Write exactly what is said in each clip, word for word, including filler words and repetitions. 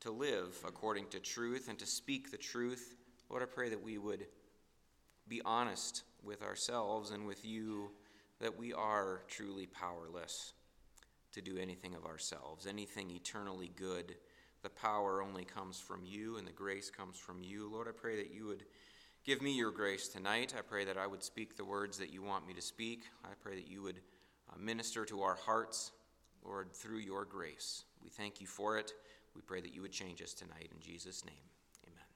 to live according to truth and to speak the truth. Lord, I pray that we would be honest with ourselves and with you, that we are truly powerless to do anything of ourselves, anything eternally good. The power only comes from you, and the grace comes from you. Lord, I pray that you would give me your grace tonight. I pray that I would speak the words that you want me to speak. I pray that you would uh, minister to our hearts, Lord, through your grace. We thank you for it. We pray that you would change us tonight. In Jesus' name, amen.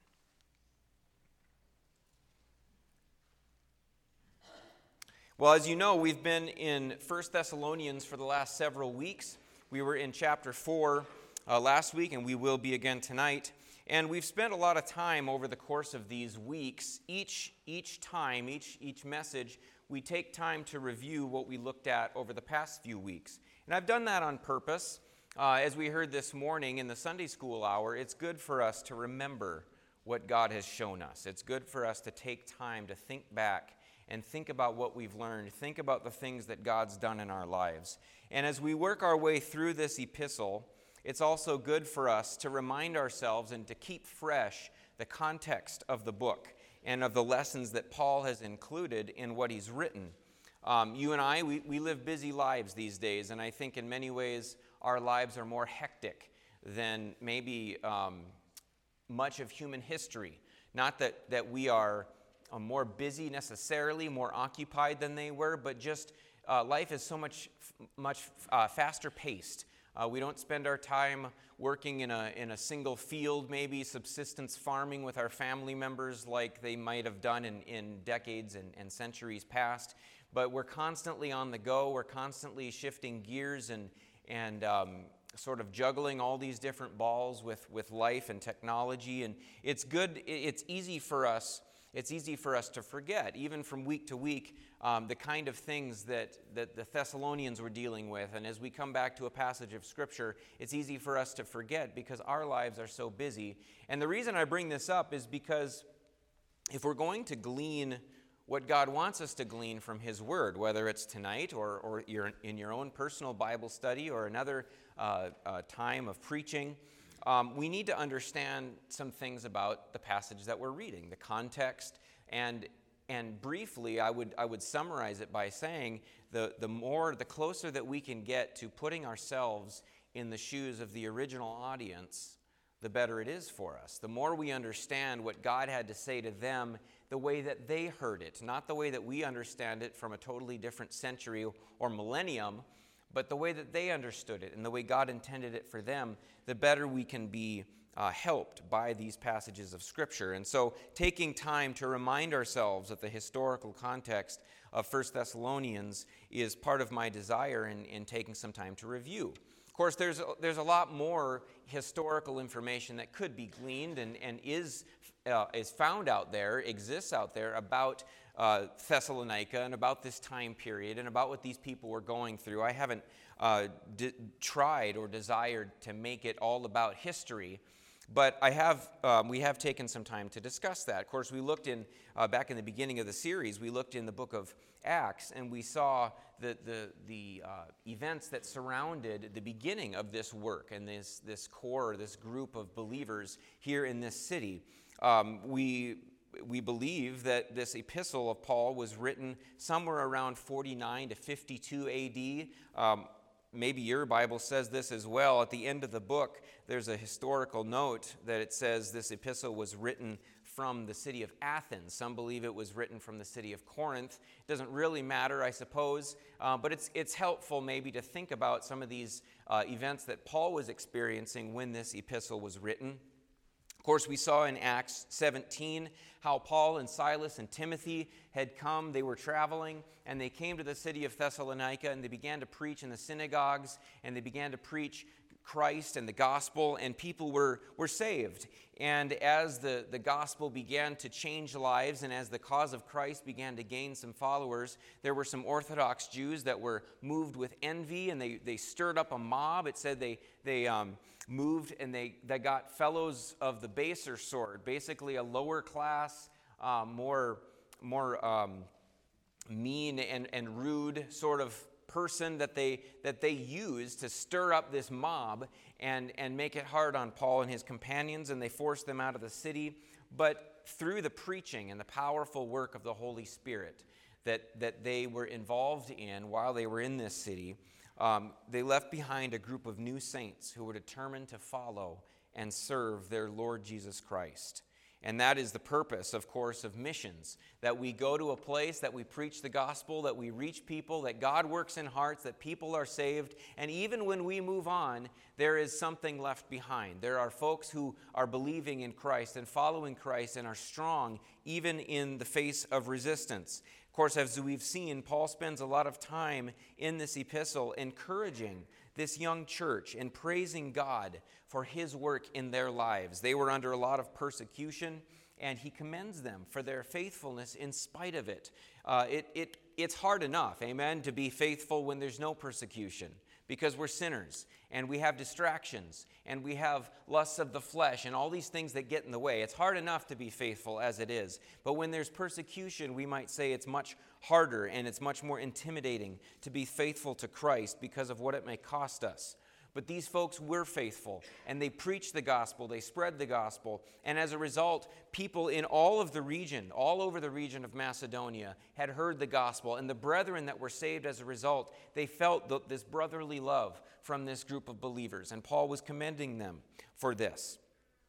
Well, as you know, we've been in First Thessalonians for the last several weeks. We were in chapter four uh, last week, and we will be again tonight. And we've spent a lot of time over the course of these weeks. Each each time, each each message, we take time to review what we looked at over the past few weeks. And I've done that on purpose. Uh, as we heard this morning in the Sunday school hour, it's good for us to remember what God has shown us. It's good for us to take time to think back and think about what we've learned. Think about the things that God's done in our lives. And as we work our way through this epistle, it's also good for us to remind ourselves and to keep fresh the context of the book and of the lessons that Paul has included in what he's written. Um, you and I, we, we live busy lives these days, and I think in many ways our lives are more hectic than maybe um, much of human history. Not that, that we are uh, more busy necessarily, more occupied than they were, but just uh, life is so much, much uh, faster paced. Uh, we don't spend our time working in a in a single field, maybe subsistence farming with our family members like they might have done in, in decades and, and centuries past. But we're constantly on the go. We're constantly shifting gears and and um, sort of juggling all these different balls with, with life and technology. And it's good. It's easy for us. It's easy for us to forget, even from week to week, um, the kind of things that, that the Thessalonians were dealing with. And as we come back to a passage of Scripture, it's easy for us to forget because our lives are so busy. And the reason I bring this up is because if we're going to glean what God wants us to glean from His Word, whether it's tonight or, or you're in your own personal Bible study or another uh, uh, time of preaching, Um, we need to understand some things about the passage that we're reading, the context, and and briefly, I would I would summarize it by saying the the more the closer that we can get to putting ourselves in the shoes of the original audience, the better it is for us. The more we understand what God had to say to them, the way that they heard it, not the way that we understand it from a totally different century or millennium, but the way that they understood it and the way God intended it for them, the better we can be uh, helped by these passages of Scripture. And so taking time to remind ourselves of the historical context of First Thessalonians is part of my desire in, in taking some time to review. Of course, there's, there's a lot more historical information that could be gleaned and, and is, uh, is found out there, exists out there about Uh, Thessalonica and about this time period and about what these people were going through. I haven't uh, d- tried or desired to make it all about history, but I have. Um, we have taken some time to discuss that. Of course, we looked in uh, back in the beginning of the series. We looked in the book of Acts, and we saw the the the uh, events that surrounded the beginning of this work and this this core, this group of believers here in this city. Um, we. We believe that this epistle of Paul was written somewhere around forty-nine to fifty-two A D. Um, maybe your Bible says this as well. At the end of the book, there's a historical note that it says this epistle was written from the city of Athens. Some believe it was written from the city of Corinth. It doesn't really matter, I suppose, uh, but it's it's helpful maybe to think about some of these uh, events that Paul was experiencing when this epistle was written. Of course, we saw in Acts seventeen how Paul and Silas and Timothy had come. They were traveling, and they came to the city of Thessalonica, and they began to preach in the synagogues, and they began to preach Christ and the gospel, and people were, were saved. And as the, the gospel began to change lives, and as the cause of Christ began to gain some followers, there were some Orthodox Jews that were moved with envy, and they, they stirred up a mob. It said they they um, moved, and they, they got fellows of the baser sort, basically a lower class, uh, more, more um, mean and, and rude sort of person that they that they used to stir up this mob and, and make it hard on Paul and his companions, and they forced them out of the city. But through the preaching and the powerful work of the Holy Spirit that, that they were involved in while they were in this city, um, they left behind a group of new saints who were determined to follow and serve their Lord Jesus Christ. And that is the purpose, of course, of missions, that we go to a place, that we preach the gospel, that we reach people, that God works in hearts, that people are saved. And even when we move on, there is something left behind. There are folks who are believing in Christ and following Christ and are strong even in the face of resistance. Of course, as we've seen, Paul spends a lot of time in this epistle encouraging this young church and praising God for his work in their lives. They were under a lot of persecution, and he commends them for their faithfulness in spite of it. Uh, it, it it's hard enough, amen, to be faithful when there's no persecution, because we're sinners, and we have distractions, and we have lusts of the flesh, and all these things that get in the way. It's hard enough to be faithful as it is. But when there's persecution, we might say it's much harder, and it's much more intimidating to be faithful to Christ because of what it may cost us. But these folks were faithful, and they preached the gospel, they spread the gospel, and as a result, people in all of the region, all over the region of Macedonia, had heard the gospel, and the brethren that were saved as a result, they felt th- this brotherly love from this group of believers, and Paul was commending them for this.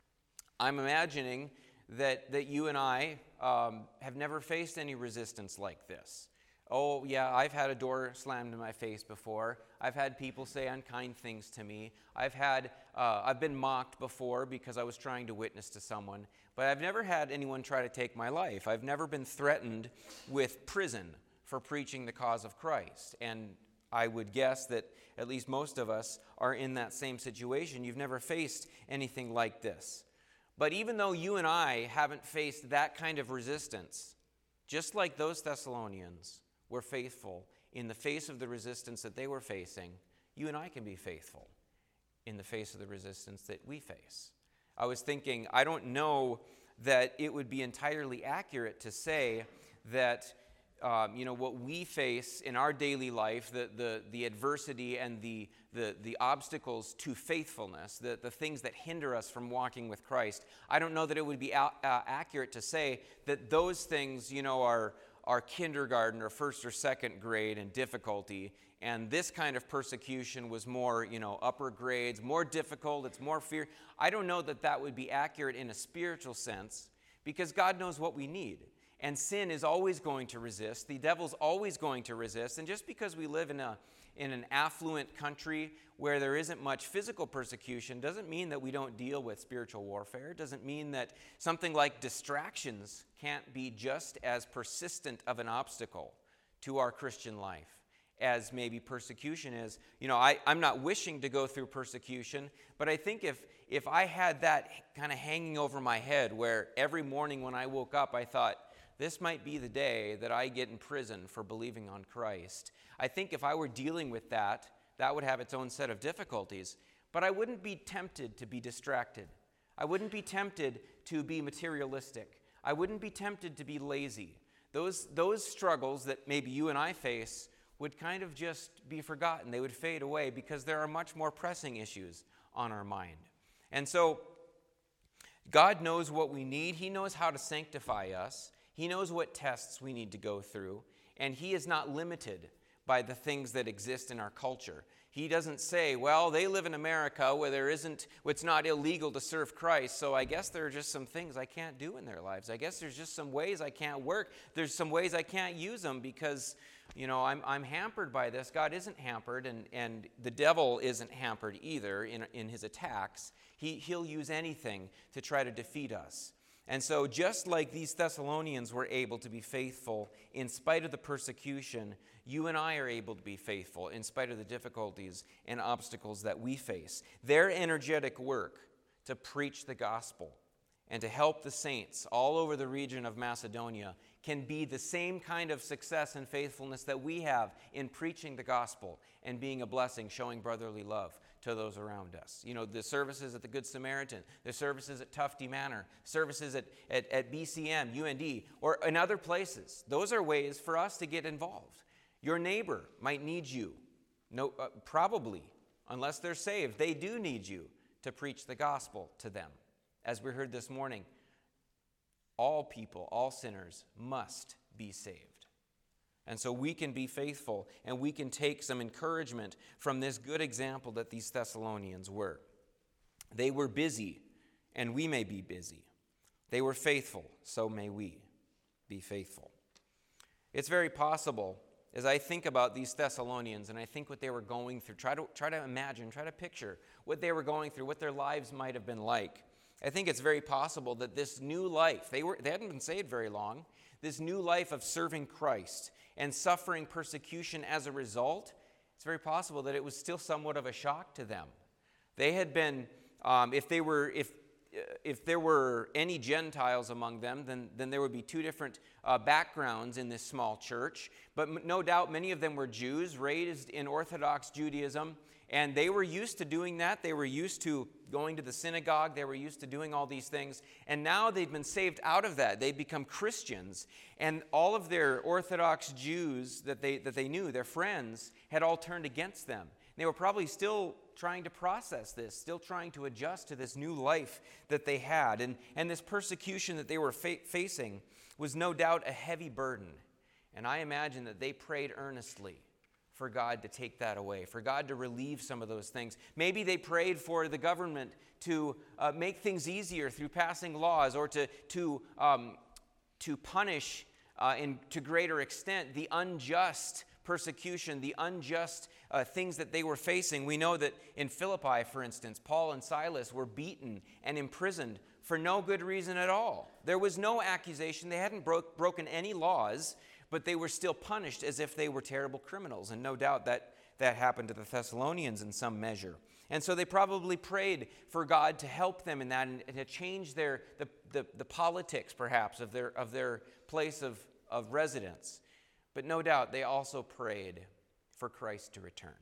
I'm imagining that, that you and I um, have never faced any resistance like this. Oh, yeah, I've had a door slammed in my face before. I've had people say unkind things to me. I've had, uh, I've been mocked before because I was trying to witness to someone. But I've never had anyone try to take my life. I've never been threatened with prison for preaching the cause of Christ. And I would guess that at least most of us are in that same situation. You've never faced anything like this. But even though you and I haven't faced that kind of resistance, just like those Thessalonians were faithful in the face of the resistance that they were facing, you and I can be faithful in the face of the resistance that we face. I was thinking, I don't know that it would be entirely accurate to say that um, you know, what we face in our daily life, the, the, the adversity and the, the, the obstacles to faithfulness, the, the things that hinder us from walking with Christ, I don't know that it would be a- uh, accurate to say that those things, you know, are are kindergarten or first or second grade in difficulty, and this kind of persecution was more, you know, upper grades, more difficult, it's more fear. I don't know that that would be accurate in a spiritual sense, because God knows what we need. And sin is always going to resist. The devil's always going to resist. And just because we live in a in an affluent country where there isn't much physical persecution doesn't mean that we don't deal with spiritual warfare. It doesn't mean that something like distractions can't be just as persistent of an obstacle to our Christian life as maybe persecution is. You know, I, I'm not wishing to go through persecution, but I think if, if I had that kind of hanging over my head where every morning when I woke up I thought, this might be the day that I get in prison for believing on Christ, I think if I were dealing with that, that would have its own set of difficulties. But I wouldn't be tempted to be distracted. I wouldn't be tempted to be materialistic. I wouldn't be tempted to be lazy. Those, those struggles that maybe you and I face would kind of just be forgotten. They would fade away because there are much more pressing issues on our mind. And so God knows what we need. He knows how to sanctify us. He knows what tests we need to go through, and he is not limited by the things that exist in our culture. He doesn't say, well, they live in America where there isn't, it's not illegal to serve Christ, so I guess there are just some things I can't do in their lives. I guess there's just some ways I can't work. There's some ways I can't use them because, you know, I'm, I'm hampered by this. God isn't hampered, and, and the devil isn't hampered either in, in his attacks. He, he'll use anything to try to defeat us. And so just like these Thessalonians were able to be faithful in spite of the persecution, you and I are able to be faithful in spite of the difficulties and obstacles that we face. Their energetic work to preach the gospel and to help the saints all over the region of Macedonia can be the same kind of success and faithfulness that we have in preaching the gospel and being a blessing, showing brotherly love to those around us. You know, the services at the Good Samaritan, the services at Tufty Manor, services at, at, at B C M, U N D, or in other places. Those are ways for us to get involved. Your neighbor might need you. No, uh, probably, unless they're saved, they do need you to preach the gospel to them. As we heard this morning, all people, all sinners must be saved. And so we can be faithful, and we can take some encouragement from this good example that these Thessalonians were. They were busy, and we may be busy. They were faithful, so may we be faithful. It's very possible, as I think about these Thessalonians and I think what they were going through, try to, try to imagine, try to picture what they were going through, what their lives might have been like. I think it's very possible that this new life, they, were, they hadn't been saved very long, this new life of serving Christ and suffering persecution as a result, it's very possible that it was still somewhat of a shock to them. They had been, um, if they were, if if there were any Gentiles among them, then, then there would be two different uh, backgrounds in this small church. But m- no doubt many of them were Jews, raised in Orthodox Judaism, and they were used to doing that. They were used to going to the synagogue. They were used to doing all these things. And now they've been saved out of that. They've become Christians. And all of their Orthodox Jews that they, that they knew, their friends, had all turned against them. They were probably still trying to process this, still trying to adjust to this new life that they had. And, and this persecution that they were fa- facing was no doubt a heavy burden. And I imagine that they prayed earnestly for God to take that away, for God to relieve some of those things. Maybe they prayed for the government to uh, make things easier through passing laws, or to, to, um, to punish uh, in, to greater extent the unjust persecution, the unjust uh, things that they were facing. We know that in Philippi, for instance, Paul and Silas were beaten and imprisoned for no good reason at all. There was no accusation. They hadn't broke, broken any laws, but they were still punished as if they were terrible criminals. And no doubt that, that happened to the Thessalonians in some measure. And so they probably prayed for God to help them in that and, and to change their the, the, the politics, perhaps, of their, of their place of, of residence. But no doubt they also prayed for Christ to return.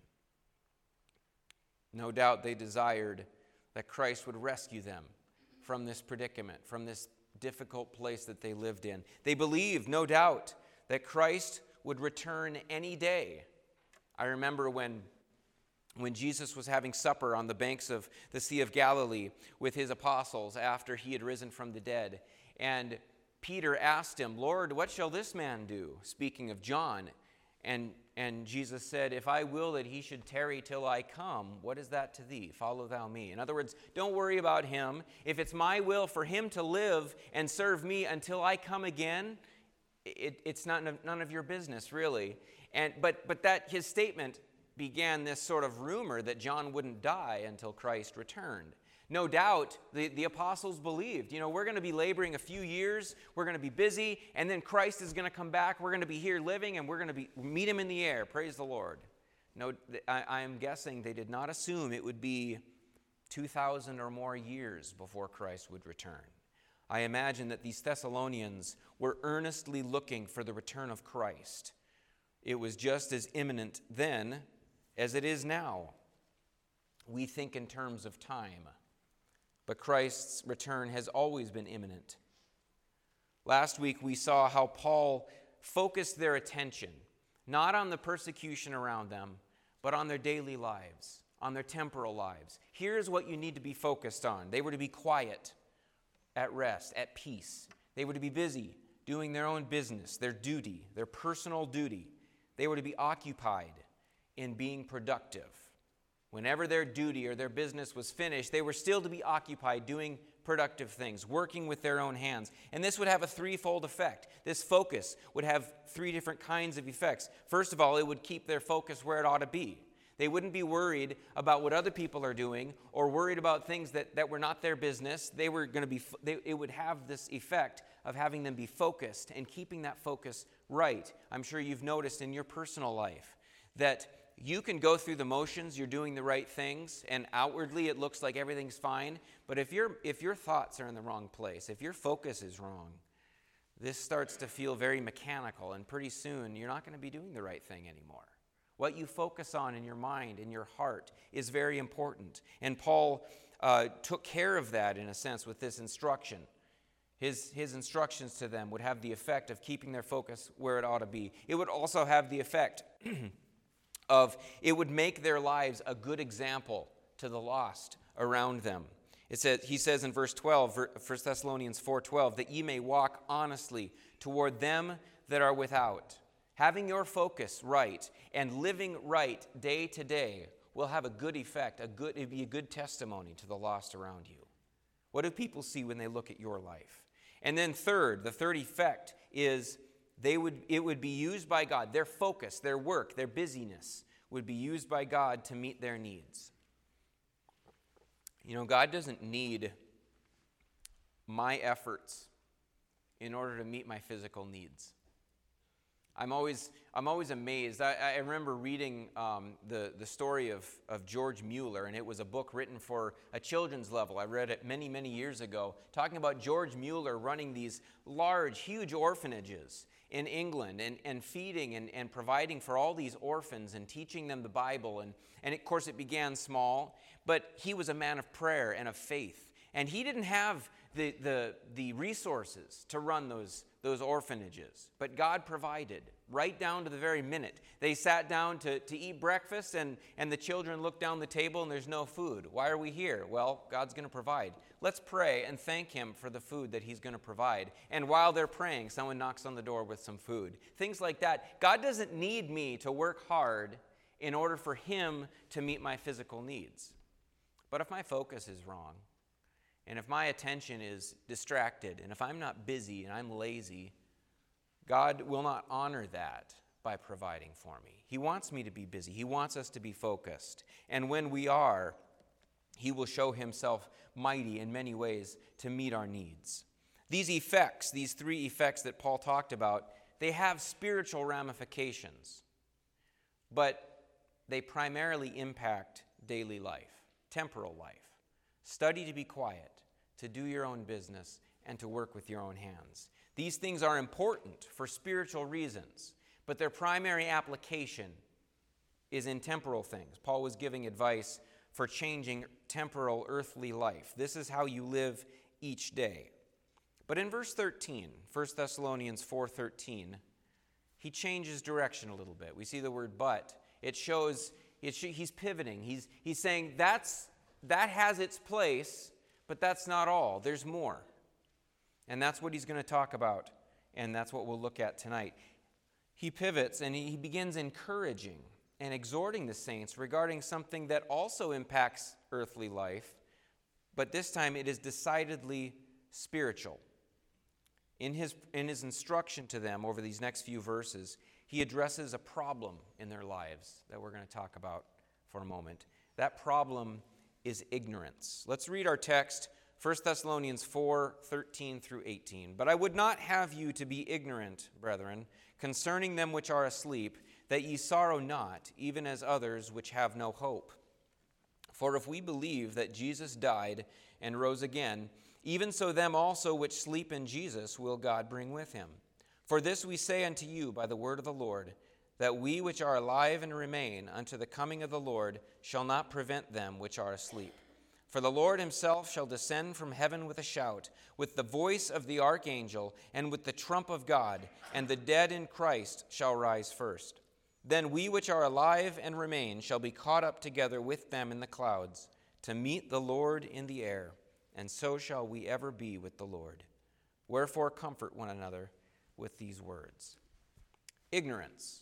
No doubt they desired that Christ would rescue them from this predicament, from this difficult place that they lived in. They believed, no doubt, that Christ would return any day. I remember when, when Jesus was having supper on the banks of the Sea of Galilee with his apostles after he had risen from the dead, and Peter asked him, "Lord, what shall this man do?" Speaking of John. And, and Jesus said, "If I will that he should tarry till I come, what is that to thee? Follow thou me." In other words, don't worry about him. If it's my will for him to live and serve me until I come again, it, it's not none of your business, really. And but but that his statement began this sort of rumor that John wouldn't die until Christ returned. No doubt the, the apostles believed, you know, we're going to be laboring a few years, we're going to be busy, and then Christ is going to come back, we're going to be here living, and we're going to be meet him in the air. Praise the Lord. No, I, I am guessing they did not assume it would be two thousand or more years before Christ would return. I imagine that these Thessalonians were earnestly looking for the return of Christ. It was just as imminent then as it is now. We think in terms of time, but Christ's return has always been imminent. Last week we saw how Paul focused their attention, not on the persecution around them, but on their daily lives, on their temporal lives. Here's what you need to be focused on. They were to be quiet, at rest, at peace. They were to be busy, doing their own business, their duty, their personal duty. They were to be occupied in being productive. Whenever their duty or their business was finished, they were still to be occupied doing productive things, working with their own hands. And this would have a threefold effect. This focus would have three different kinds of effects. First of all, it would keep their focus where it ought to be. They wouldn't be worried about what other people are doing or worried about things that, that were not their business. They were going to be, they, it would have this effect of having them be focused and keeping that focus right. I'm sure you've noticed in your personal life that you can go through the motions, you're doing the right things, and outwardly it looks like everything's fine. But if your if your thoughts are in the wrong place, if your focus is wrong, this starts to feel very mechanical, and pretty soon you're not going to be doing the right thing anymore. What you focus on in your mind, in your heart, is very important. And Paul uh, took care of that, in a sense, with this instruction. His, his instructions to them would have the effect of keeping their focus where it ought to be. It would also have the effect of, it would make their lives a good example to the lost around them. It says, he says in verse twelve, First Thessalonians four twelve, that ye may walk honestly toward them that are without. Having your focus right and living right day to day will have a good effect, a good, it'll be a good testimony to the lost around you. What do people see when they look at your life? And then third, the third effect is they would it would be used by God. Their focus, their work, their busyness would be used by God to meet their needs. You know, God doesn't need my efforts in order to meet my physical needs. I'm always I'm always amazed. I, I remember reading um, the, the story of, of George Mueller, and it was a book written for a children's level. I read it many, many years ago, talking about George Mueller running these large, huge orphanages in England and, and feeding and, and providing for all these orphans and teaching them the Bible. And, and of course, it began small, but he was a man of prayer and of faith. And he didn't have the, the, the resources to run those those orphanages. But God provided, right down to the very minute. They sat down to, to eat breakfast, and, and the children looked down the table, and there's no food. Why are we here? Well, God's going to provide. Let's pray and thank him for the food that he's going to provide. And while they're praying, someone knocks on the door with some food. Things like that. God doesn't need me to work hard in order for him to meet my physical needs. But if my focus is wrong, and if my attention is distracted, and if I'm not busy and I'm lazy, God will not honor that by providing for me. He wants me to be busy. He wants us to be focused. And when we are, he will show himself mighty in many ways to meet our needs. These effects, these three effects that Paul talked about, they have spiritual ramifications, but they primarily impact daily life, temporal life. Study to be quiet, to do your own business, and to work with your own hands. These things are important for spiritual reasons, but their primary application is in temporal things. Paul was giving advice for changing temporal earthly life. This is how you live each day. But in verse thirteen, First Thessalonians four thirteen, he changes direction a little bit. We see the word but. It shows it sh- he's pivoting. He's, he's saying that's That has its place, but that's not all. There's more. And that's what he's going to talk about, and that's what we'll look at tonight. He pivots, and he begins encouraging and exhorting the saints regarding something that also impacts earthly life, but this time it is decidedly spiritual. In his, in his instruction to them over these next few verses, he addresses a problem in their lives that we're going to talk about for a moment. That problem is ignorance. Let's read our text, First Thessalonians four thirteen through eighteen. But I would not have you to be ignorant, brethren, concerning them which are asleep, that ye sorrow not, even as others which have no hope. For if we believe that Jesus died and rose again, even so them also which sleep in Jesus will God bring with him. For this we say unto you by the word of the Lord, that we which are alive and remain unto the coming of the Lord shall not prevent them which are asleep. For the Lord himself shall descend from heaven with a shout, with the voice of the archangel, and with the trump of God, and the dead in Christ shall rise first. Then we which are alive and remain shall be caught up together with them in the clouds, to meet the Lord in the air, and so shall we ever be with the Lord. Wherefore comfort one another with these words. Ignorance.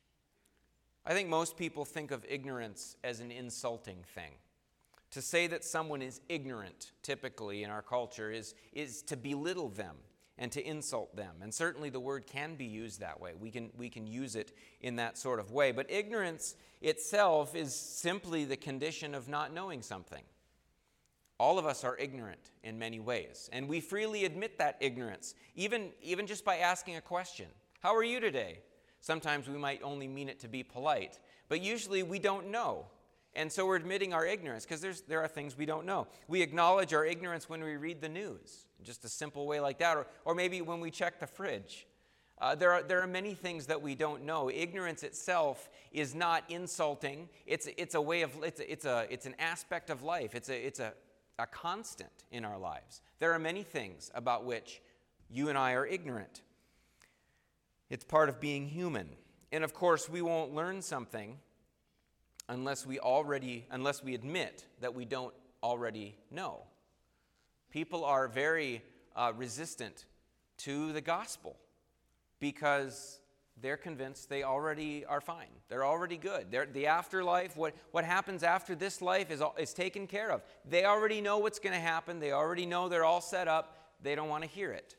I think most people think of ignorance as an insulting thing. To say that someone is ignorant, typically in our culture, is, is to belittle them and to insult them. And certainly the word can be used that way. We can, we can use it in that sort of way. But ignorance itself is simply the condition of not knowing something. All of us are ignorant in many ways, and we freely admit that ignorance, even, even just by asking a question. How are you today? Sometimes we might only mean it to be polite, but usually we don't know. And so we're admitting our ignorance because there's there are things we don't know. We acknowledge our ignorance when we read the news, just a simple way like that, or, or maybe when we check the fridge. Uh, there are there are many things that we don't know. Ignorance itself is not insulting. It's it's a way of it's a, it's a it's an aspect of life. It's a it's a a constant in our lives. There are many things about which you and I are ignorant. It's part of being human. And of course, we won't learn something unless we already, unless we admit that we don't already know. People are very uh, resistant to the gospel because they're convinced they already are fine. They're already good. They're, the afterlife, what, what happens after this life is, is taken care of. They already know what's going to happen. They already know they're all set up. They don't want to hear it.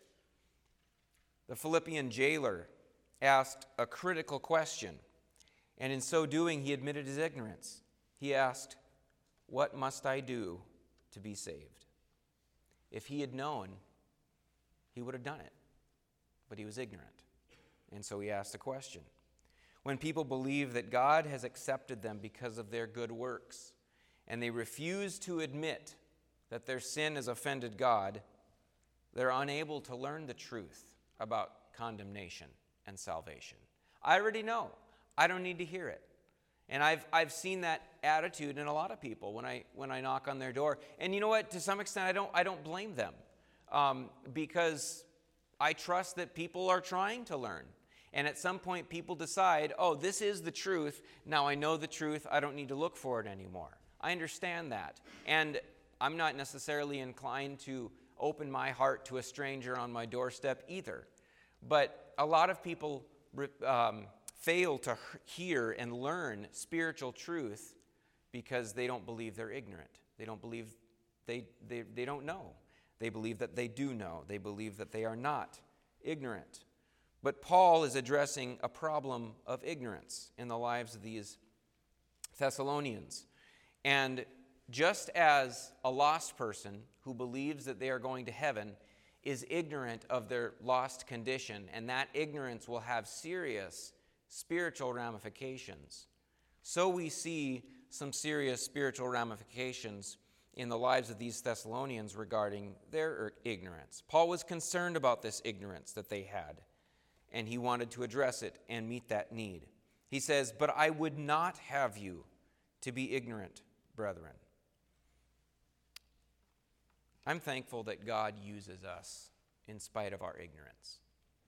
The Philippian jailer asked a critical question, and in so doing, he admitted his ignorance. He asked, "What must I do to be saved?" If he had known, he would have done it, but he was ignorant. And so he asked a question. When people believe that God has accepted them because of their good works, and they refuse to admit that their sin has offended God, they're unable to learn the truth about condemnation and salvation. I already know. I don't need to hear it. And I've I've seen that attitude in a lot of people when I when I knock on their door. And you know what? To some extent, I don't I don't blame them um, because I trust that people are trying to learn. And at some point, people decide, oh, this is the truth. Now I know the truth. I don't need to look for it anymore. I understand that. And I'm not necessarily inclined to open my heart to a stranger on my doorstep either. But a lot of people um, fail to hear and learn spiritual truth because they don't believe they're ignorant. They don't believe they, they, they don't know. They believe that they do know. They believe that they are not ignorant. But Paul is addressing a problem of ignorance in the lives of these Thessalonians. And just as a lost person who believes that they are going to heaven is ignorant of their lost condition, and that ignorance will have serious spiritual ramifications, so we see some serious spiritual ramifications in the lives of these Thessalonians regarding their ignorance. Paul was concerned about this ignorance that they had, and he wanted to address it and meet that need. He says, "But I would not have you to be ignorant, brethren." I'm thankful that God uses us in spite of our ignorance.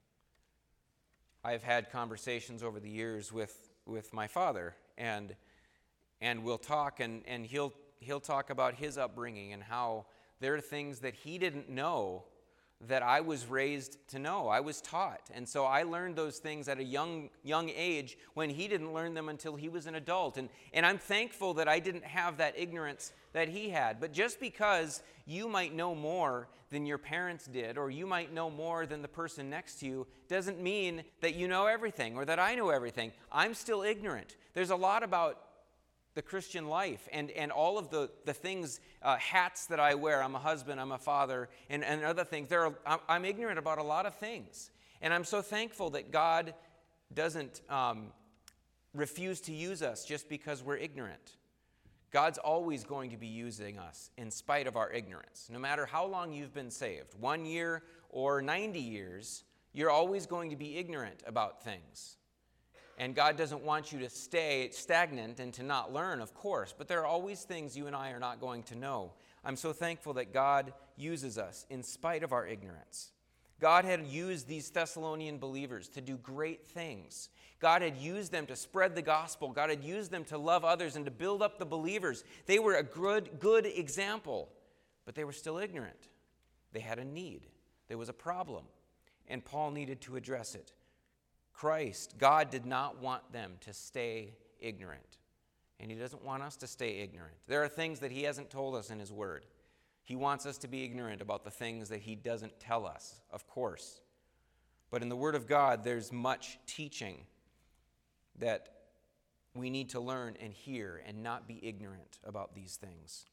I've had conversations over the years with, with my father, and and we'll talk, and, and he'll he'll talk about his upbringing and how there are things that he didn't know that I was raised to know. I was taught. And so I learned those things at a young young age when he didn't learn them until he was an adult. And, and I'm thankful that I didn't have that ignorance that he had. But just because you might know more than your parents did, or you might know more than the person next to you, doesn't mean that you know everything or that I know everything. I'm still ignorant. There's a lot about the Christian life and, and all of the, the things, uh, hats that I wear. I'm a husband, I'm a father, and, and other things. There are, I'm, I'm ignorant about a lot of things. And I'm so thankful that God doesn't um, refuse to use us just because we're ignorant. God's always going to be using us in spite of our ignorance. No matter how long you've been saved, one year or ninety years, you're always going to be ignorant about things. And God doesn't want you to stay stagnant and to not learn, of course, but there are always things you and I are not going to know. I'm so thankful that God uses us in spite of our ignorance. God had used these Thessalonian believers to do great things. God had used them to spread the gospel. God had used them to love others and to build up the believers. They were a good, good example, but they were still ignorant. They had a need. There was a problem, and Paul needed to address it. Christ, God did not want them to stay ignorant, and he doesn't want us to stay ignorant. There are things that he hasn't told us in his word. He wants us to be ignorant about the things that he doesn't tell us, of course. But in the word of God, there's much teaching that we need to learn and hear and not be ignorant about these things.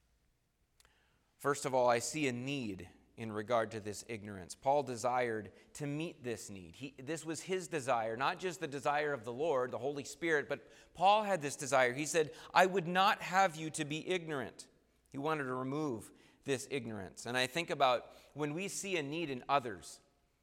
First of all, I see a need in regard to this ignorance. Paul desired to meet this need. He, this was his desire, not just the desire of the Lord, the Holy Spirit, but Paul had this desire. He said, I would not have you to be ignorant. He wanted to remove this ignorance. And I think about when we see a need in others,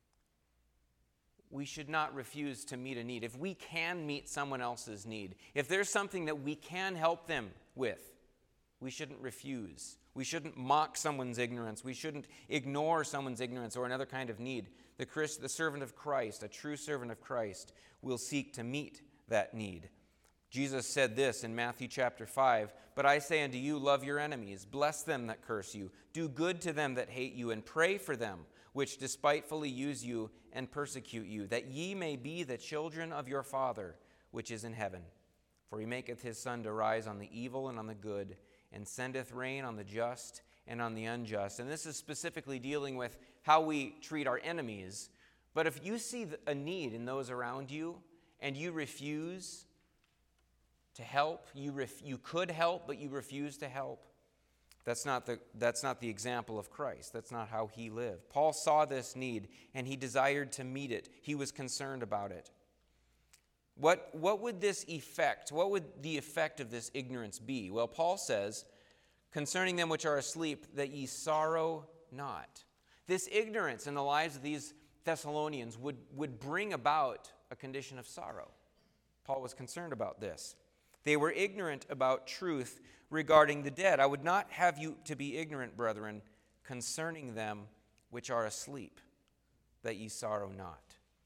we should not refuse to meet a need. If we can meet someone else's need, if there's something that we can help them with, We shouldn't refuse. We shouldn't mock someone's ignorance. We shouldn't ignore someone's ignorance or another kind of need. The Christ, the servant of Christ, a true servant of Christ, will seek to meet that need. Jesus said this in Matthew chapter five, "But I say unto you, love your enemies, bless them that curse you, do good to them that hate you, and pray for them which despitefully use you and persecute you, that ye may be the children of your Father which is in heaven. For he maketh his sun to rise on the evil and on the good, and sendeth rain on the just and on the unjust." And this is specifically dealing with how we treat our enemies. But if you see a need in those around you and you refuse to help, you ref, you could help, but you refuse to help, that's not the that's not the example of Christ. That's not how he lived. Paul saw this need and he desired to meet it. He was concerned about it. What, what would this effect, what would the effect of this ignorance be? Well, Paul says, concerning them which are asleep, that ye sorrow not. This ignorance in the lives of these Thessalonians would, would bring about a condition of sorrow. Paul was concerned about this. They were ignorant about truth regarding the dead. I would not have you to be ignorant, brethren, concerning them which are asleep, that ye sorrow not.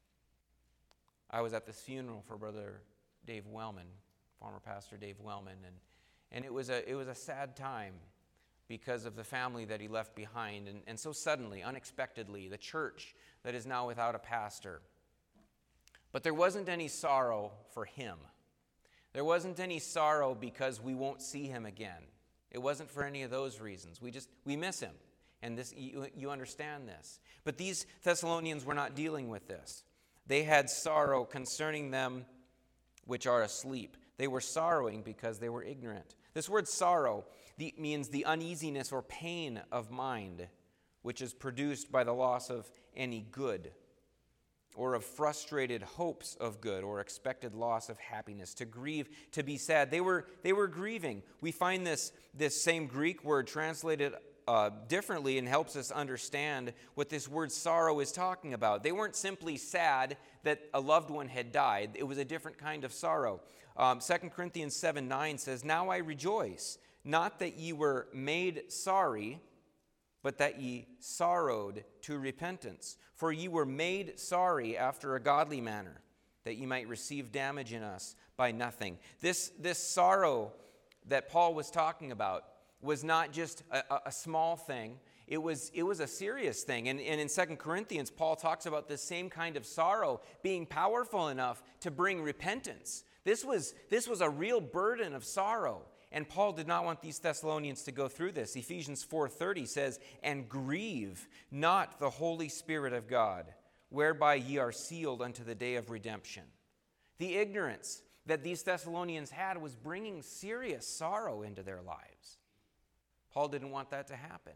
I was at this funeral for Brother Dave Wellman, former pastor Dave Wellman, and, and it was a it was a sad time because of the family that he left behind, and, and so suddenly, unexpectedly, the church that is now without a pastor. But there wasn't any sorrow for him. There wasn't any sorrow because we won't see him again. It wasn't for any of those reasons. We just, we miss him. And this, you, you understand this. But these Thessalonians were not dealing with this. They had sorrow concerning them which are asleep. They were sorrowing because they were ignorant. This word sorrow the, means the uneasiness or pain of mind, which is produced by the loss of any good, or of frustrated hopes of good, or expected loss of happiness. To grieve, to be sad. They were, they were grieving. We find this, this same Greek word translated uh, differently and helps us understand what this word sorrow is talking about. They weren't simply sad that a loved one had died. It was a different kind of sorrow. Um, Second Corinthians seven nine says, "Now I rejoice, not that ye were made sorry, but that ye sorrowed to repentance. For ye were made sorry after a godly manner, that ye might receive damage in us by nothing." This, this sorrow that Paul was talking about was not just a, a small thing. It was, it was a serious thing. And, and in Second Corinthians, Paul talks about this same kind of sorrow being powerful enough to bring repentance. This was, this was a real burden of sorrow. And Paul did not want these Thessalonians to go through this. Ephesians four thirty says, "And grieve not the Holy Spirit of God, whereby ye are sealed unto the day of redemption." The ignorance that these Thessalonians had was bringing serious sorrow into their lives. Paul didn't want that to happen.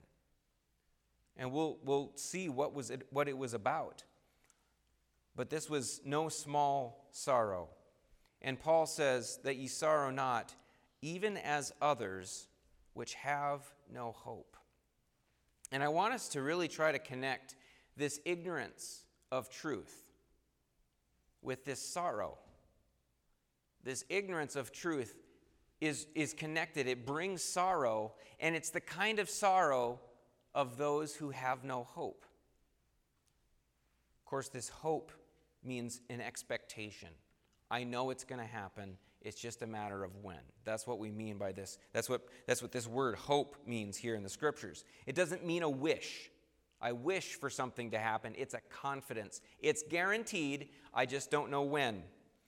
And we'll, we'll see what, was it, what it was about. But this was no small sorrow. And Paul says that ye sorrow not, even as others which have no hope. And I want us to really try to connect this ignorance of truth with this sorrow. This ignorance of truth is, is connected. It brings sorrow, and it's the kind of sorrow of those who have no hope. Of course, this hope means an expectation. I know it's going to happen. It's just a matter of when. That's what we mean by this. That's what, that's what this word hope means here in the Scriptures. It doesn't mean a wish. I wish for something to happen. It's a confidence. It's guaranteed. I just don't know when.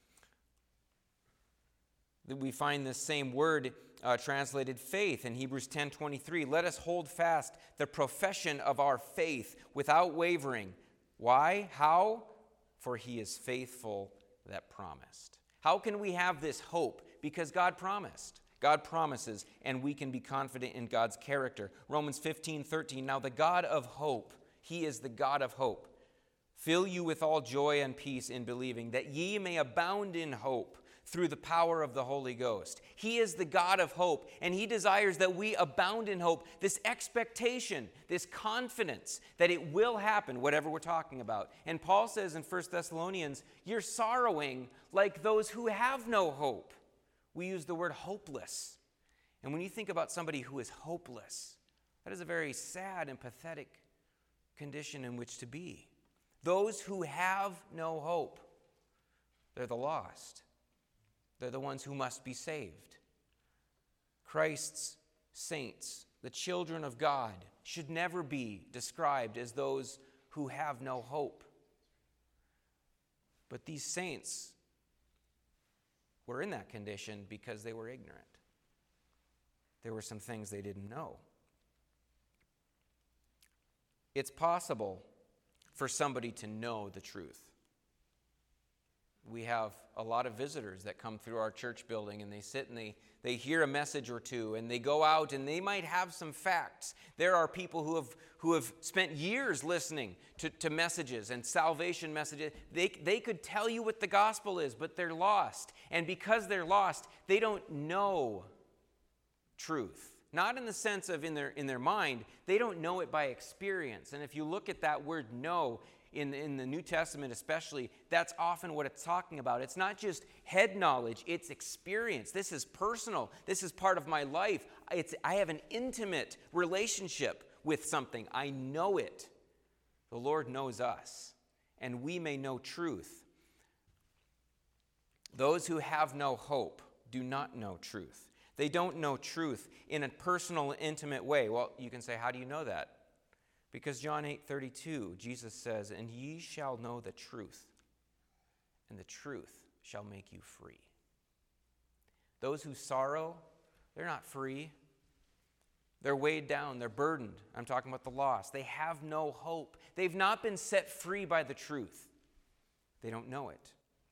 We find this same word uh, translated faith in Hebrews ten twenty-three. "Let us hold fast the profession of our faith without wavering." Why? How? "For he is faithful that promised." How can we have this hope? Because God promised. God promises, and we can be confident in God's character. Romans fifteen thirteen, "Now the God of hope," he is the God of hope, "fill you with all joy and peace in believing, that ye may abound in hope through the power of the Holy Ghost." He is the God of hope, and he desires that we abound in hope, this expectation, this confidence that it will happen, whatever we're talking about. And Paul says in First Thessalonians, you're sorrowing like those who have no hope. We use the word hopeless. And when you think about somebody who is hopeless, that is a very sad and pathetic condition in which to be. Those who have no hope, they're the lost. They're the ones who must be saved. Christ's saints, the children of God, should never be described as those who have no hope. But these saints were in that condition because they were ignorant. There were some things they didn't know. It's possible for somebody to know the truth. We have a lot of visitors that come through our church building, and they sit and they, they hear a message or two, and they go out and they might have some facts. There are people who have who have spent years listening to, to messages and salvation messages. They, they could tell you what the gospel is, but they're lost. And because they're lost, they don't know truth. Not in the sense of in their in their mind, they don't know it by experience. And if you look at that word know, in, in the New Testament especially, that's often what it's talking about. It's not just head knowledge, it's experience. This is personal. This is part of my life. It's, I have an intimate relationship with something. I know it. The Lord knows us, and we may know truth. Those who have no hope do not know truth. They don't know truth in a personal, intimate way. Well, you can say, how do you know that? Because John eight thirty-two, Jesus says, and ye shall know the truth, and the truth shall make you free. Those who sorrow, they're not free. They're weighed down. They're burdened. I'm talking about the lost. They have no hope. They've not been set free by the truth. They don't know it.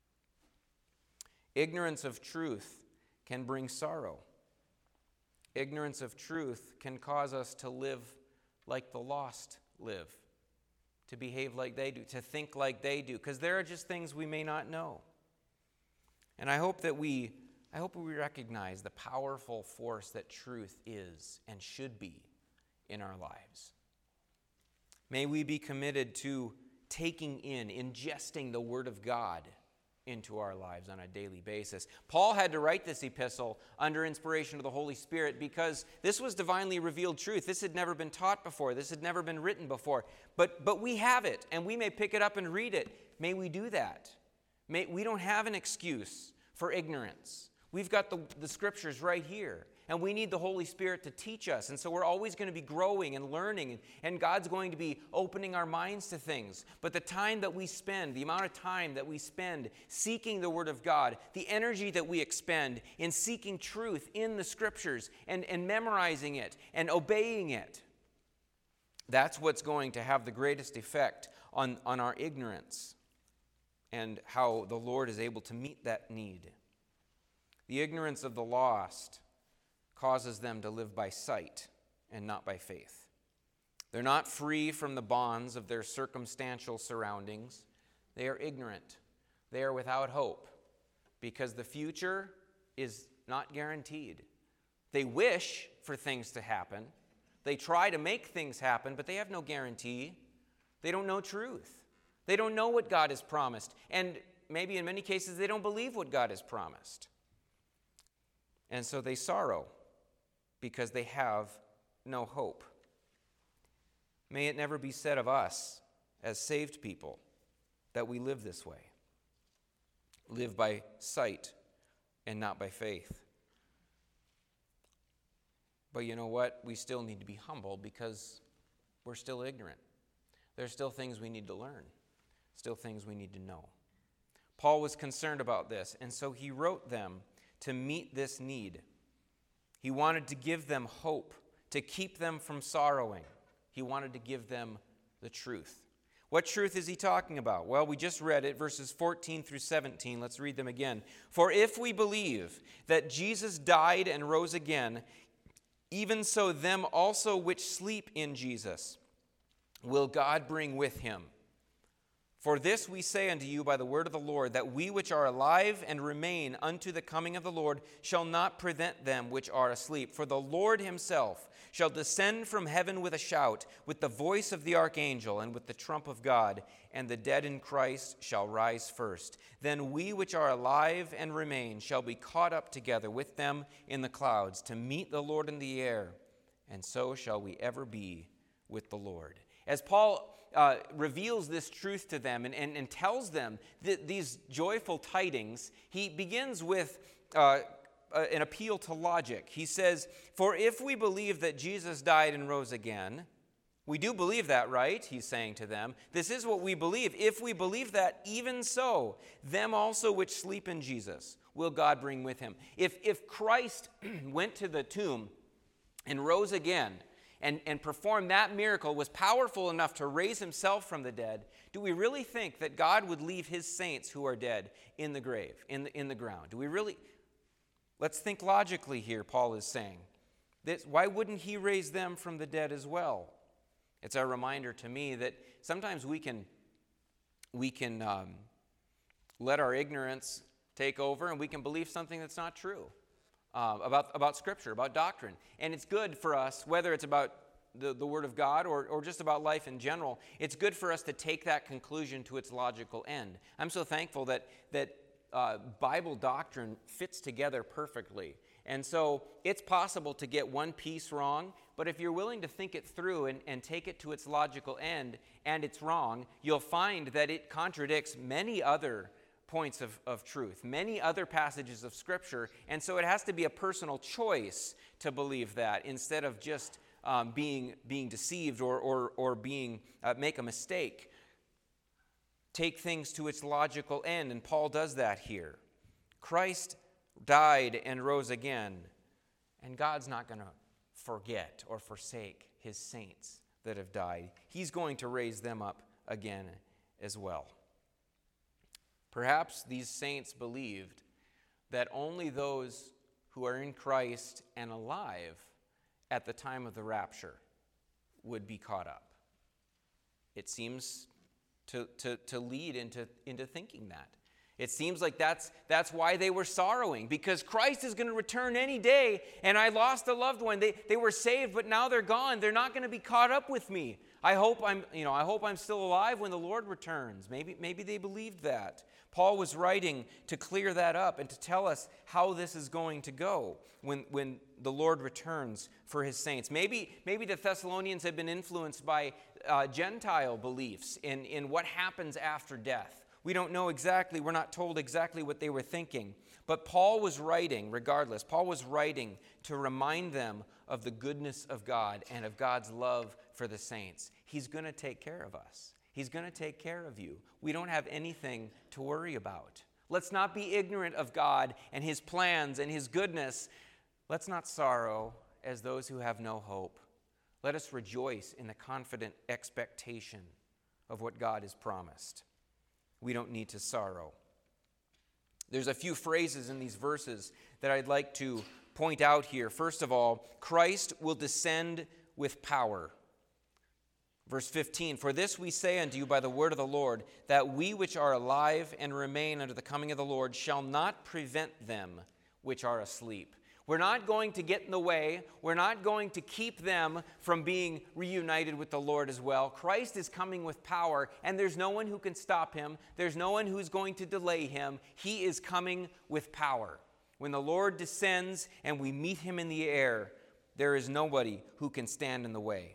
Ignorance of truth can bring sorrow. Ignorance of truth can cause us to live like the lost live, to behave like they do, to think like they do, because there are just things we may not know. And I hope that we I hope we recognize the powerful force that truth is and should be in our lives. May we be committed to taking in, ingesting the Word of God into our lives on a daily basis. Paul had to write this epistle under inspiration of the Holy Spirit because this was divinely revealed truth. This had never been taught before. This had never been written before. But, but we have it, and we may pick it up and read it. May we do that. May, we don't have an excuse for ignorance. We've got the, the scriptures right here, and we need the Holy Spirit to teach us. And so we're always going to be growing and learning, and, and God's going to be opening our minds to things. But the time that we spend, the amount of time that we spend seeking the Word of God, the energy that we expend in seeking truth in the scriptures and, and memorizing it and obeying it, that's what's going to have the greatest effect on, on our ignorance and how the Lord is able to meet that need. The ignorance of the lost causes them to live by sight and not by faith. They're not free from the bonds of their circumstantial surroundings. They are ignorant. They are without hope because the future is not guaranteed. They wish for things to happen. They try to make things happen, but they have no guarantee. They don't know truth. They don't know what God has promised. And maybe in many cases, they don't believe what God has promised. And so they sorrow because they have no hope. May it never be said of us as saved people that we live this way. Live by sight and not by faith. But you know what? We still need to be humble because we're still ignorant. There's still things we need to learn. Still things we need to know. Paul was concerned about this, and so he wrote them to meet this need. He wanted to give them hope, to keep them from sorrowing. He wanted to give them the truth. What truth is he talking about? Well, we just read it, verses fourteen through seventeen. Let's read them again. For if we believe that Jesus died and rose again, even so them also which sleep in Jesus will God bring with him. For this we say unto you by the word of the Lord, that we which are alive and remain unto the coming of the Lord shall not prevent them which are asleep. For the Lord himself shall descend from heaven with a shout, with the voice of the archangel, and with the trump of God, and the dead in Christ shall rise first. Then we which are alive and remain shall be caught up together with them in the clouds to meet the Lord in the air, and so shall we ever be with the Lord. As Paul uh, reveals this truth to them and, and, and tells them that these joyful tidings, he begins with uh, an appeal to logic. He says, for if we believe that Jesus died and rose again, we do believe that, right? He's saying to them, this is what we believe. If we believe that, even so, them also which sleep in Jesus will God bring with him. If, if Christ went to the tomb and rose again, And, and performed that miracle, was powerful enough to raise himself from the dead, do we really think that God would leave his saints who are dead in the grave, in the, in the ground? Do we really? Let's think logically here, Paul is saying. This, why wouldn't he raise them from the dead as well? It's a reminder to me that sometimes we can, we can um, let our ignorance take over and we can believe something that's not true. Uh, about, about Scripture, about doctrine. And it's good for us, whether it's about the, the Word of God or, or just about life in general, it's good for us to take that conclusion to its logical end. I'm so thankful that, that uh, Bible doctrine fits together perfectly. And so it's possible to get one piece wrong, but if you're willing to think it through and, and take it to its logical end and it's wrong, you'll find that it contradicts many other points of, of truth, many other passages of Scripture, and so it has to be a personal choice to believe that instead of just um, being being deceived or or or being uh, make a mistake. Take things to its logical end, and Paul does that here. Christ died and rose again, and God's not going to forget or forsake his saints that have died. He's going to raise them up again as well. Perhaps these saints believed that only those who are in Christ and alive at the time of the rapture would be caught up. It seems to, to, to lead into, into thinking that. It seems like that's, that's why they were sorrowing, because Christ is going to return any day, and I lost a loved one. They, they were saved, but now they're gone. They're not going to be caught up with me. I hope I'm, you know, I hope I'm still alive when the Lord returns. Maybe, maybe they believed that. Paul was writing to clear that up and to tell us how this is going to go when, when the Lord returns for his saints. Maybe, maybe the Thessalonians had been influenced by uh, Gentile beliefs in, in what happens after death. We don't know exactly, we're not told exactly what they were thinking. But Paul was writing, regardless, Paul was writing to remind them of the goodness of God and of God's love for the saints. He's going to take care of us. He's going to take care of you. We don't have anything to worry about. Let's not be ignorant of God and his plans and his goodness. Let's not sorrow as those who have no hope. Let us rejoice in the confident expectation of what God has promised. We don't need to sorrow. There's a few phrases in these verses that I'd like to point out here. First of all, Christ will descend with power. Verse fifteen, for this we say unto you by the word of the Lord, that we which are alive and remain unto the coming of the Lord shall not prevent them which are asleep. We're not going to get in the way. We're not going to keep them from being reunited with the Lord as well. Christ is coming with power, and there's no one who can stop him. There's no one who's going to delay him. He is coming with power. When the Lord descends and we meet him in the air, there is nobody who can stand in the way.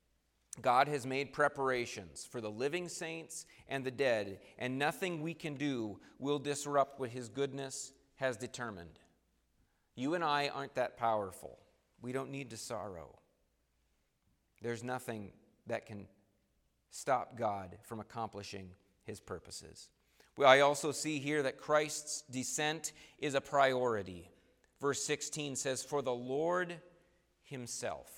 God has made preparations for the living saints and the dead, and nothing we can do will disrupt what his goodness has determined. You and I aren't that powerful. We don't need to sorrow. There's nothing that can stop God from accomplishing his purposes. Well, I also see here that Christ's descent is a priority. Verse sixteen says, for the Lord himself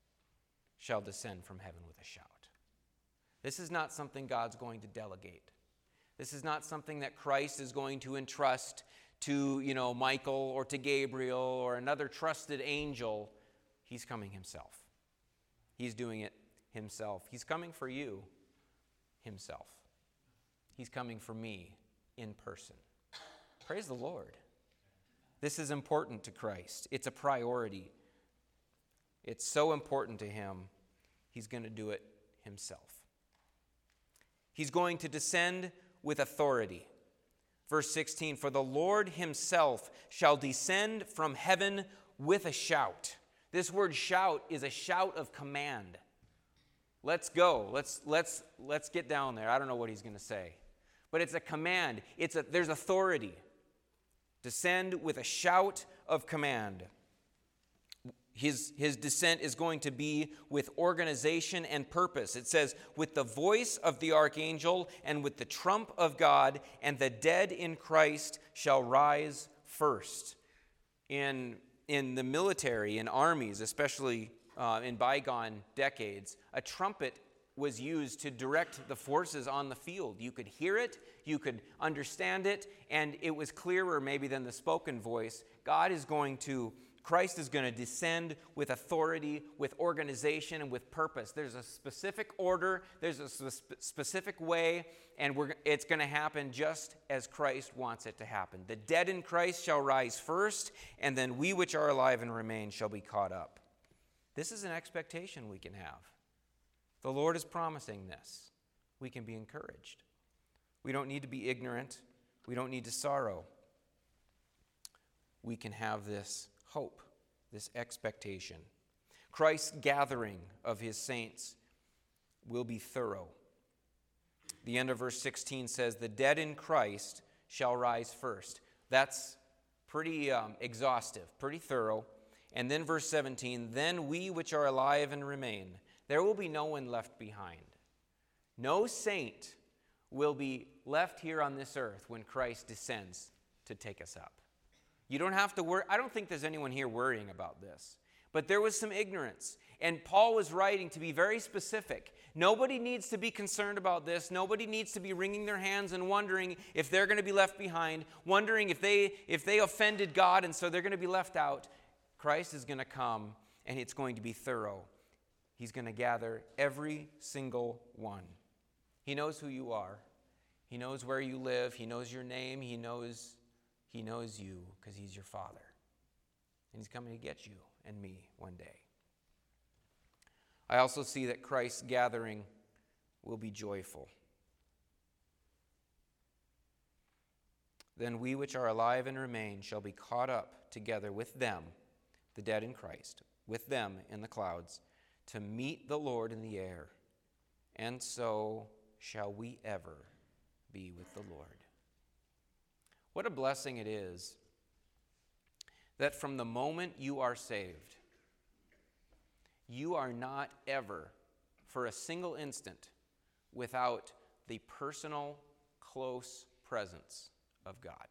shall descend from heaven with a shout. This is not something God's going to delegate. This is not something that Christ is going to entrust to, you know, Michael or to Gabriel or another trusted angel. He's coming himself. He's doing it himself. He's coming for you himself. He's coming for me in person. Praise the Lord. This is important to Christ. It's a priority. It's so important to him, he's going to do it himself. He's going to descend with authority. Verse sixteen, for the Lord himself shall descend from heaven with a shout. This word shout is a shout of command. Let's go. Let's, let's, let's get down there. I don't know what he's going to say. But it's a command. It's a, there's authority. Descend with a shout of command. His, his descent is going to be with organization and purpose. It says, with the voice of the archangel and with the trump of God, and the dead in Christ shall rise first. In, in the military, in armies, especially uh, in bygone decades, a trumpet was used to direct the forces on the field. You could hear it, you could understand it, and it was clearer maybe than the spoken voice. God is going to Christ is going to descend with authority, with organization, and with purpose. There's a specific order, there's a sp- specific way, and we're, it's going to happen just as Christ wants it to happen. The dead in Christ shall rise first, and then we which are alive and remain shall be caught up. This is an expectation we can have. The Lord is promising this. We can be encouraged. We don't need to be ignorant. We don't need to sorrow. We can have this hope, this expectation. Christ's gathering of his saints will be thorough. The end of verse sixteen says, the dead in Christ shall rise first. That's pretty um, exhaustive, pretty thorough. And then verse seventeen, then we which are alive and remain, there will be no one left behind. No saint will be left here on this earth when Christ descends to take us up. You don't have to worry. I don't think there's anyone here worrying about this. But there was some ignorance. And Paul was writing to be very specific. Nobody needs to be concerned about this. Nobody needs to be wringing their hands and wondering if they're going to be left behind, wondering if they, if they offended God and so they're going to be left out. Christ is going to come and it's going to be thorough. He's going to gather every single one. He knows who you are. He knows where you live. He knows your name. He knows He knows you because he's your Father. And he's coming to get you and me one day. I also see that Christ's gathering will be joyful. Then we which are alive and remain shall be caught up together with them, the dead in Christ, with them in the clouds, to meet the Lord in the air. And so shall we ever be with the Lord. What a blessing it is that from the moment you are saved, you are not ever, for a single instant, without the personal, close presence of God.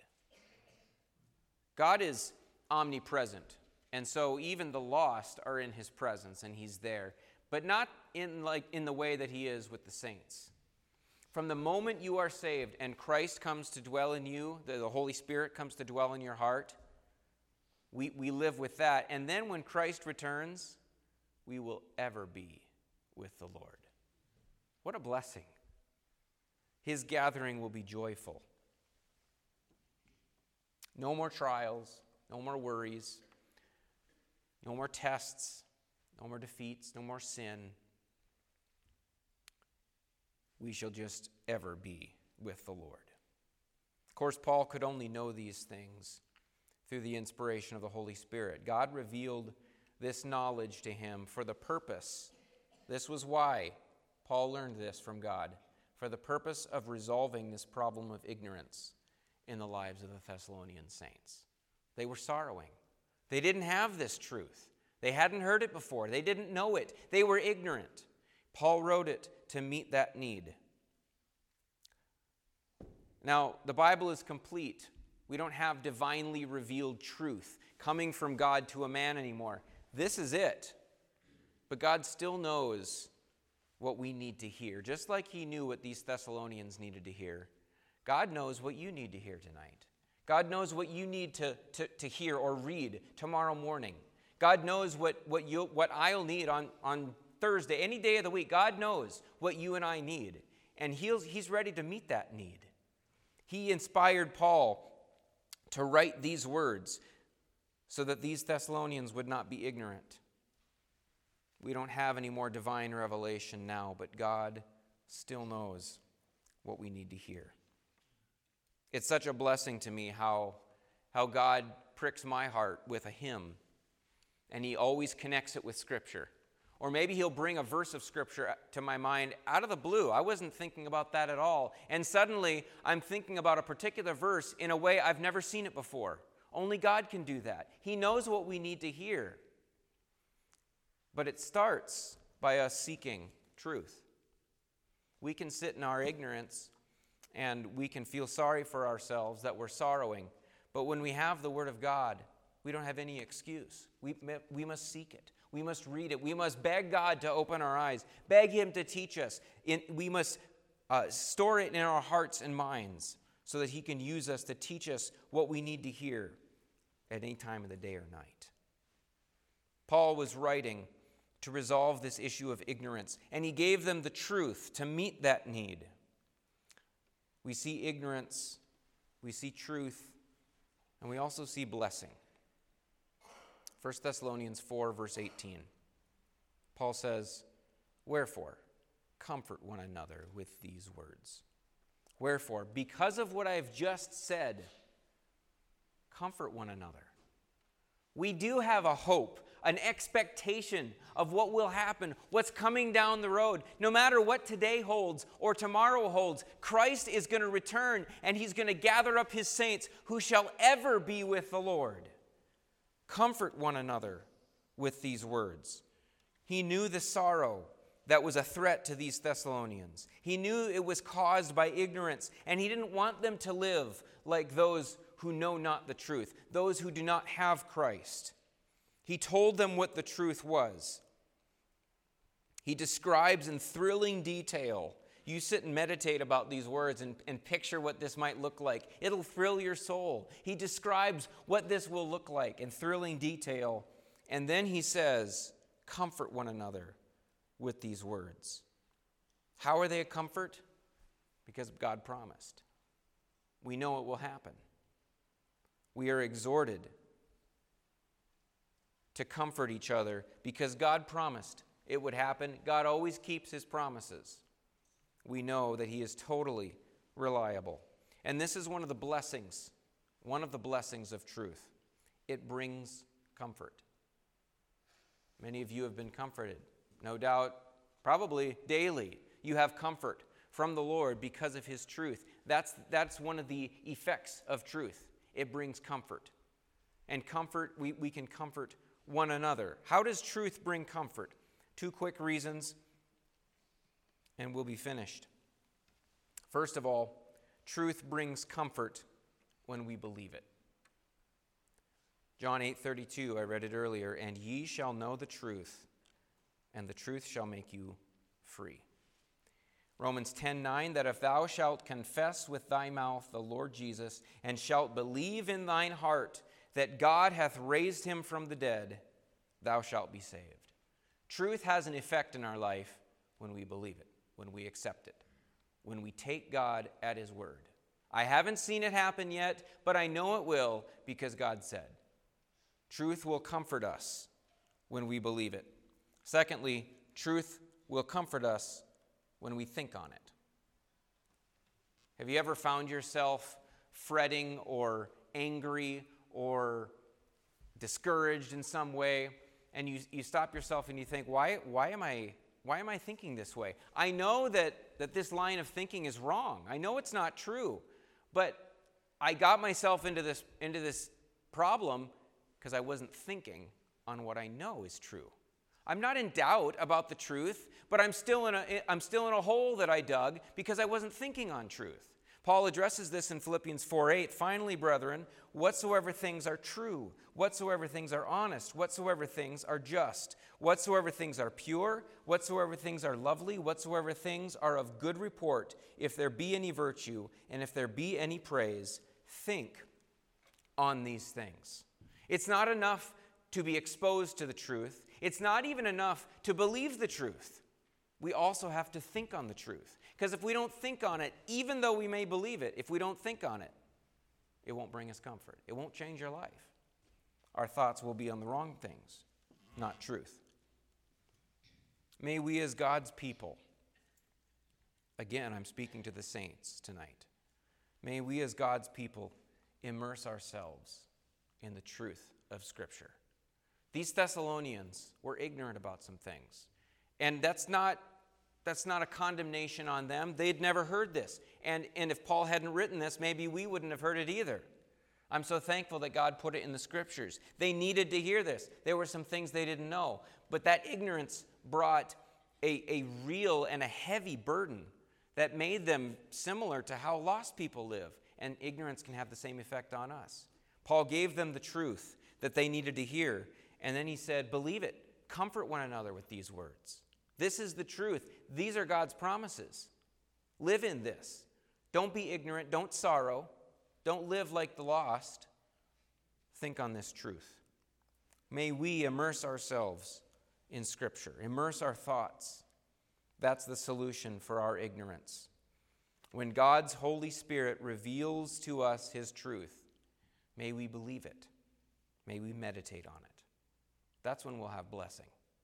God is omnipresent, and so even the lost are in his presence, and he's there, but not in like in the way that he is with the saints. From the moment you are saved and Christ comes to dwell in you, the Holy Spirit comes to dwell in your heart, we, we live with that. And then when Christ returns, we will ever be with the Lord. What a blessing. His gathering will be joyful. No more trials, no more worries, no more tests, no more defeats, no more sin. We shall just ever be with the Lord. Of course, Paul could only know these things through the inspiration of the Holy Spirit. God revealed this knowledge to him for the purpose. This was why Paul learned this from God, for the purpose of resolving this problem of ignorance in the lives of the Thessalonian saints. They were sorrowing. They didn't have this truth. They hadn't heard it before. They didn't know it. They were ignorant. Paul wrote it to meet that need. Now, the Bible is complete. We don't have divinely revealed truth coming from God to a man anymore. This is it. But God still knows what we need to hear. Just like he knew what these Thessalonians needed to hear, God knows what you need to hear tonight. God knows what you need to, to, to hear or read tomorrow morning. God knows what, what, you, what I'll need on, on Thursday, any day of the week. God knows what you and I need. and he's, he's ready to meet that need. He inspired Paul to write these words so that these Thessalonians would not be ignorant. We don't have any more divine revelation now, but God still knows what we need to hear. It's such a blessing to me how, how God pricks my heart with a hymn, and he always connects it with Scripture. Or maybe he'll bring a verse of Scripture to my mind out of the blue. I wasn't thinking about that at all. And suddenly I'm thinking about a particular verse in a way I've never seen it before. Only God can do that. He knows what we need to hear. But it starts by us seeking truth. We can sit in our ignorance and we can feel sorry for ourselves that we're sorrowing. But when we have the Word of God, we don't have any excuse. We, we must seek it. We must read it. We must beg God to open our eyes, beg Him to teach us. In, we must uh, store it in our hearts and minds so that He can use us to teach us what we need to hear at any time of the day or night. Paul was writing to resolve this issue of ignorance, and he gave them the truth to meet that need. We see ignorance, we see truth, and we also see blessing. First Thessalonians four, verse eighteen. Paul says, "Wherefore, comfort one another with these words." Wherefore, because of what I have just said, comfort one another. We do have a hope, an expectation of what will happen, what's coming down the road. No matter what today holds or tomorrow holds, Christ is going to return, and He's going to gather up His saints who shall ever be with the Lord. Comfort one another with these words. He knew the sorrow that was a threat to these Thessalonians. He knew it was caused by ignorance, and he didn't want them to live like those who know not the truth, those who do not have Christ. He told them what the truth was. He describes in thrilling detail. You sit and meditate about these words and, and picture what this might look like. It'll thrill your soul. He describes what this will look like in thrilling detail. And then he says, comfort one another with these words. How are they a comfort? Because God promised. We know it will happen. We are exhorted to comfort each other because God promised it would happen. God always keeps His promises. We know that He is totally reliable. And this is one of the blessings, one of the blessings of truth. It brings comfort. Many of you have been comforted. No doubt, probably daily, you have comfort from the Lord because of His truth. That's, that's one of the effects of truth. It brings comfort. And comfort, we, we can comfort one another. How does truth bring comfort? Two quick reasons, and we'll be finished. First of all, truth brings comfort when we believe it. John eight thirty-two, I read it earlier, "And ye shall know the truth, and the truth shall make you free." Romans ten nine, "That if thou shalt confess with thy mouth the Lord Jesus, and shalt believe in thine heart that God hath raised him from the dead, thou shalt be saved." Truth has an effect in our life when we believe it, when we accept it, when we take God at His word. I haven't seen it happen yet, but I know it will because God said. Truth will comfort us when we believe it. Secondly, truth will comfort us when we think on it. Have you ever found yourself fretting or angry or discouraged in some way, and you, you stop yourself and you think, why, why am I why am I thinking this way? I know that, that this line of thinking is wrong. I know it's not true, but I got myself into this into this problem because I wasn't thinking on what I know is true. I'm not in doubt about the truth, but I'm still in a I'm still in a hole that I dug because I wasn't thinking on truth. Paul addresses this in Philippians four eight. "Finally, brethren, whatsoever things are true, whatsoever things are honest, whatsoever things are just, whatsoever things are pure, whatsoever things are lovely, whatsoever things are of good report, if there be any virtue, and if there be any praise, think on these things." It's not enough to be exposed to the truth. It's not even enough to believe the truth. we also have to think on the truth. Because if we don't think on it, even though we may believe it, if we don't think on it, it won't bring us comfort. It won't change our life. Our thoughts will be on the wrong things, not truth. May we as God's people, again, I'm speaking to the saints tonight, may we as God's people immerse ourselves in the truth of Scripture. These Thessalonians were ignorant about some things. And that's not, that's not a condemnation on them. They'd never heard this. And, and if Paul hadn't written this, maybe we wouldn't have heard it either. I'm so thankful that God put it in the Scriptures. They needed to hear this. There were some things they didn't know. But that ignorance brought a, a real and a heavy burden that made them similar to how lost people live. And ignorance can have the same effect on us. Paul gave them the truth that they needed to hear. And then he said, believe it. Comfort one another with these words. This is the truth. These are God's promises. Live in this. Don't be ignorant. Don't sorrow. Don't live like the lost. Think on this truth. May we immerse ourselves in Scripture. Immerse our thoughts. That's the solution for our ignorance. When God's Holy Spirit reveals to us His truth, may we believe it. May we meditate on it. That's when we'll have blessing.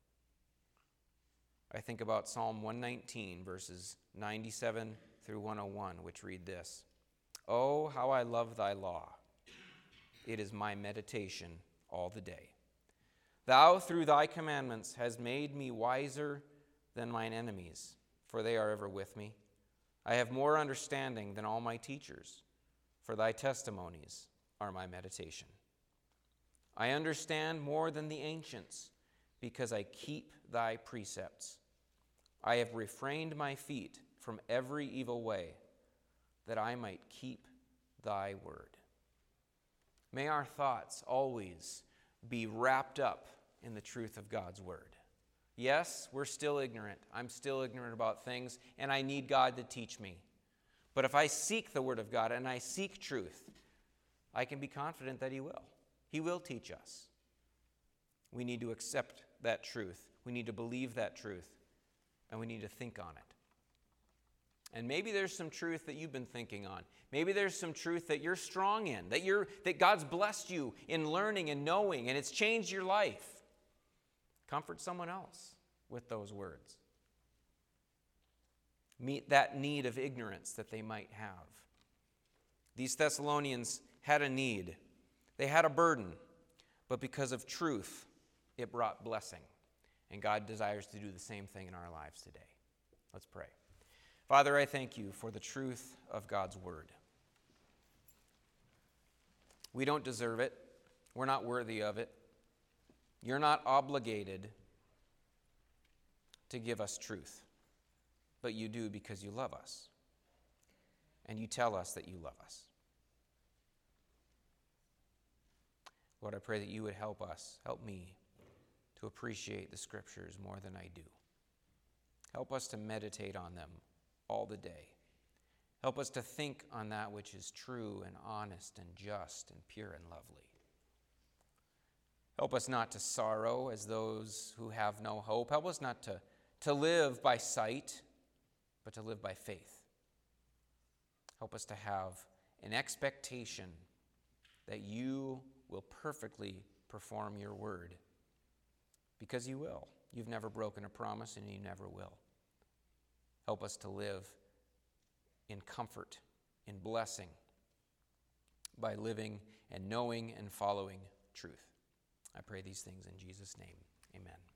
I think about Psalm one nineteen, verses ninety-seven through one oh one, which read this. Oh, how I love thy law. It is my meditation all the day. Thou, through thy commandments, hast made me wiser than mine enemies, for they are ever with me. I have more understanding than all my teachers, for thy testimonies are my meditation. I understand more than the ancients, because I keep thy precepts. I have refrained my feet from every evil way, that I might keep thy word. May our thoughts always be wrapped up in the truth of God's word. Yes, we're still ignorant. I'm still ignorant about things, and I need God to teach me. But if I seek the word of God and I seek truth, I can be confident that He will. He will teach us. We need to accept that truth. We need to believe that truth, and we need to think on it. And maybe there's some truth that you've been thinking on. Maybe there's some truth that you're strong in, that you're that God's blessed you in learning and knowing, and it's changed your life. Comfort someone else with those words. Meet that need of ignorance that they might have. These Thessalonians had a need. They had a burden, but because of truth, it brought blessing. And God desires to do the same thing in our lives today. Let's pray. Father, I thank you for the truth of God's word. We don't deserve it. We're not worthy of it. You're not obligated to give us truth, but you do because you love us. And you tell us that you love us. Lord, I pray that you would help us, help me to appreciate the Scriptures more than I do. Help us to meditate on them all the day. Help us to think on that which is true and honest and just and pure and lovely. Help us not to sorrow as those who have no hope. Help us not to, to live by sight, but to live by faith. Help us to have an expectation that you will perfectly perform your word, because you will. You've never broken a promise, and you never will. Help us to live in comfort, in blessing, by living and knowing and following truth. I pray these things in Jesus' name. Amen.